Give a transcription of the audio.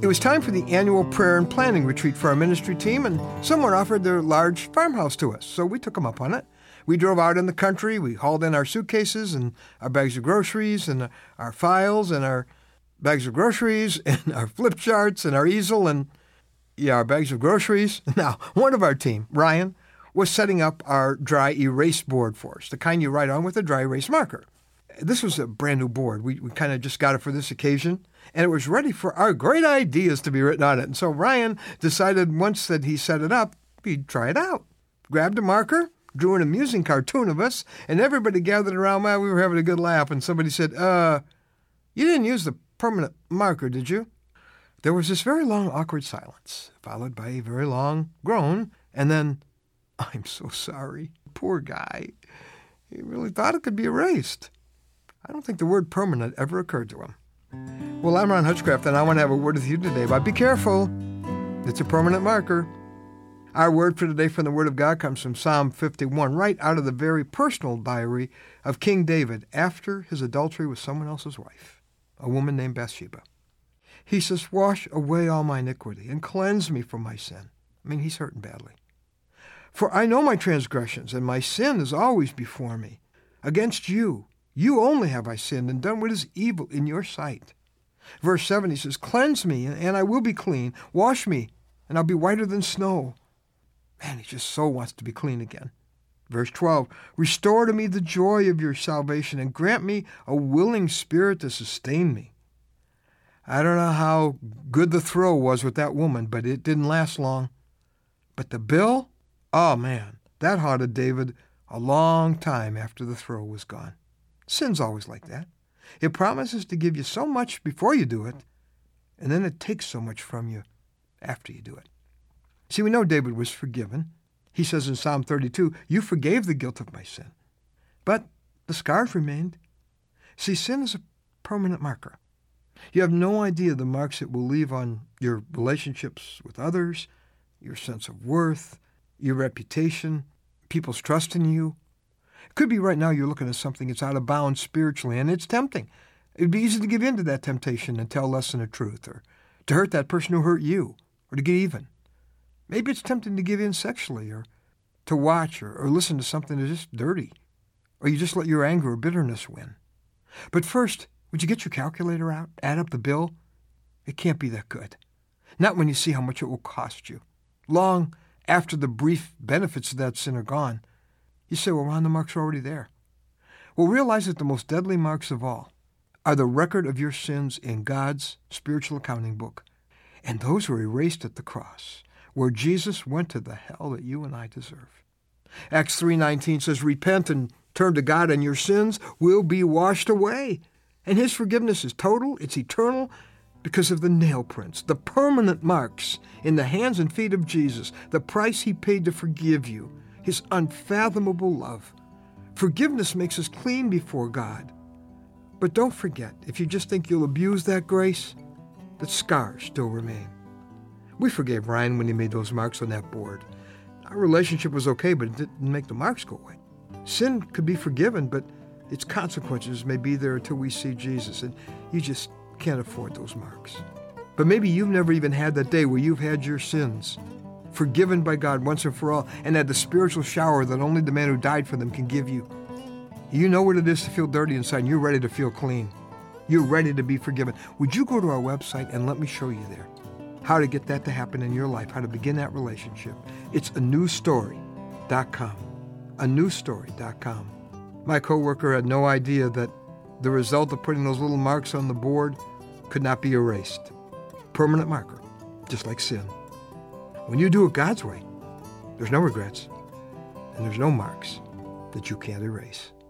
It was time for the annual prayer and planning retreat for our ministry team, and someone offered their large farmhouse to us, so we took them up on it. We drove out in the country, we hauled in our suitcases and our bags of groceries and our files and our bags of groceries and our flip charts and our easel and, our bags of groceries. Now, one of our team, Ryan, was setting up our dry erase board for us, the kind you write on with a dry erase marker. This was a brand new board. We kind of just got it for this occasion, and it was ready for our great ideas to be written on it. And so Ryan decided once that he set it up, he'd try it out. Grabbed a marker, drew an amusing cartoon of us, and everybody gathered around while we were having a good laugh. And somebody said, you didn't use the permanent marker, did you? There was this very long, awkward silence, followed by a very long groan, and then, I'm so sorry. Poor guy. He really thought it could be erased. I don't think the word permanent ever occurred to him. Well, I'm Ron Hutchcraft, and I want to have a word with you today, but be careful. It's a permanent marker. Our word for today from the Word of God comes from Psalm 51, right out of the very personal diary of King David after his adultery with someone else's wife, a woman named Bathsheba. He says, wash away all my iniquity and cleanse me from my sin. I mean, he's hurting badly. For I know my transgressions, and my sin is always before me. Against you only have I sinned and done what is evil in your sight. Verse 7, he says, cleanse me, and I will be clean. Wash me, and I'll be whiter than snow. Man, he just so wants to be clean again. Verse 12, restore to me the joy of your salvation, and grant me a willing spirit to sustain me. I don't know how good the throw was with that woman, but it didn't last long. But the bill? Oh, man, that haunted David a long time after the throw was gone. Sin's always like that. It promises to give you so much before you do it, and then it takes so much from you after you do it. See, we know David was forgiven. He says in Psalm 32, you forgave the guilt of my sin. But the scars remained. See, sin is a permanent marker. You have no idea the marks it will leave on your relationships with others, your sense of worth, your reputation, people's trust in you. It could be right now you're looking at something that's out of bounds spiritually, and it's tempting. It'd be easy to give in to that temptation and tell less than the truth, or to hurt that person who hurt you, or to get even. Maybe it's tempting to give in sexually, or to watch or listen to something that's just dirty, or you just let your anger or bitterness win. But first, would you get your calculator out, add up the bill? It can't be that good. Not when you see how much it will cost you. Long after the brief benefits of that sin are gone, you say, well, Ron, the marks are already there. Well, realize that the most deadly marks of all are the record of your sins in God's spiritual accounting book. And those were erased at the cross, where Jesus went to the hell that you and I deserve. Acts 3:19 says, repent and turn to God, and your sins will be washed away. And his forgiveness is total, it's eternal, because of the nail prints, the permanent marks in the hands and feet of Jesus, the price he paid to forgive you, his unfathomable love. Forgiveness makes us clean before God. But don't forget, if you just think you'll abuse that grace, that scars still remain. We forgave Ryan when he made those marks on that board. Our relationship was okay, but it didn't make the marks go away. Sin could be forgiven, but its consequences may be there until we see Jesus, and you just can't afford those marks. But maybe you've never even had that day where you've had your sins forgiven by God once and for all, and had the spiritual shower that only the man who died for them can give you. You know what it is to feel dirty inside, and you're ready to feel clean. You're ready to be forgiven. Would you go to our website and let me show you there how to get that to happen in your life, how to begin that relationship? It's anewstory.com. anewstory.com. My coworker had no idea that the result of putting those little marks on the board could not be erased. Permanent marker, just like sin. When you do it God's way, there's no regrets, and there's no marks that you can't erase.